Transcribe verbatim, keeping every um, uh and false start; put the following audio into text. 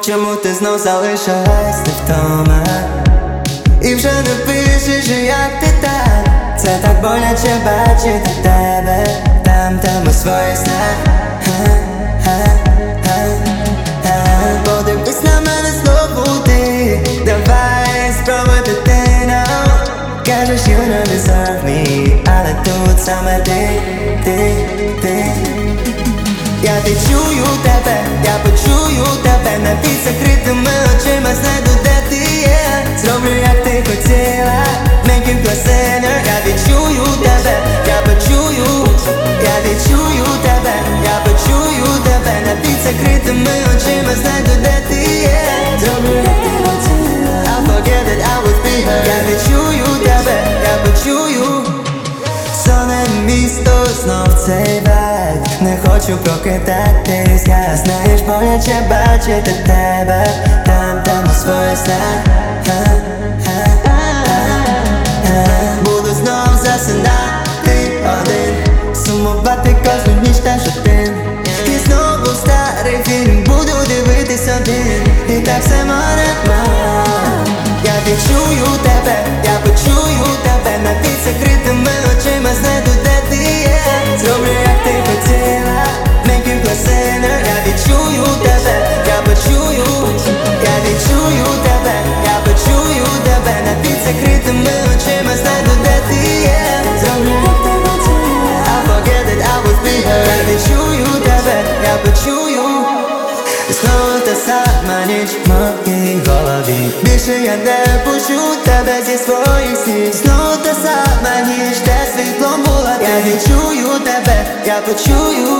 чому ти знов залишилась невтома? І вже не пишеш, як ти так. Це так боляче бачити тебе там, там у своїх снах. Подивись на мене знову ти, давай спробуй дитину. Кажеш, you don't deserve me, але тут саме ти, ти, ти. Я відчую тебе, я почую тебе, навіть закритими очима знайду, де ти є. Зроблю, як ти хотіла, make you feel sinner. Я відчую тебе, я почую, я відчую тебе, я почую тебе, навіть закритими очима знайду, де ти є. Зроблю, як ти хотіла, I'll forget that I was be her. Я відчую тебе, я почую. Сонне місто, знов цей вайб. Не хочу прокидатись, я знаєш, боляче бачити тебе там, там у своїх снах. Буду знов засинати один, сумувати кожну ніч теж один. І знову старий фільм буду дивитись один, і так все марно. Я відчую тебе, я почую тебе, навіть закритими очима знайду, де ти є. Зроблю, як ти хотіла, make you feel sinner. Я відчую тебе, я почую, я відчую тебе, я почую тебе, навіть закритими очима знайду, де ти є. Зроблю, як ти хотіла, I'll forget that I was be her. Я відчую тебе, я почую. Знову та сама ніч в моїй голові. Більше я не пущу тебе зі своїх снів. Знову та сама ніч, де світлом була ти. Я відчую тебе, я почую,